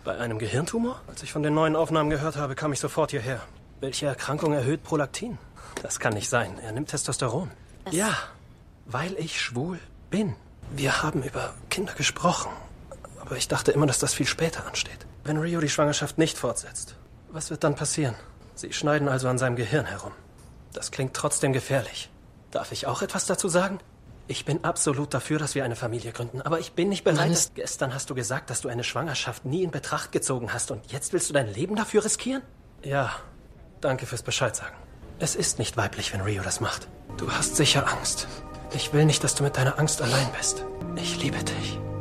Bei einem Gehirntumor? Als ich von den neuen Aufnahmen gehört habe, kam ich sofort hierher. Welche Erkrankung erhöht Prolaktin? Das kann nicht sein. Er nimmt Testosteron. Ja, weil ich schwul bin. Wir haben über Kinder gesprochen. Aber ich dachte immer, dass das viel später ansteht. Wenn Rio die Schwangerschaft nicht fortsetzt, was wird dann passieren? Sie schneiden also an seinem Gehirn herum. Das klingt trotzdem gefährlich. Darf ich auch etwas dazu sagen? Ich bin absolut dafür, dass wir eine Familie gründen, aber ich bin nicht bereit. Gestern hast du gesagt, dass du eine Schwangerschaft nie in Betracht gezogen hast und jetzt willst du dein Leben dafür riskieren? Ja, danke fürs Bescheid sagen. Es ist nicht weiblich, wenn Rio das macht. Du hast sicher Angst. Ich will nicht, dass du mit deiner Angst allein bist. Ich liebe dich.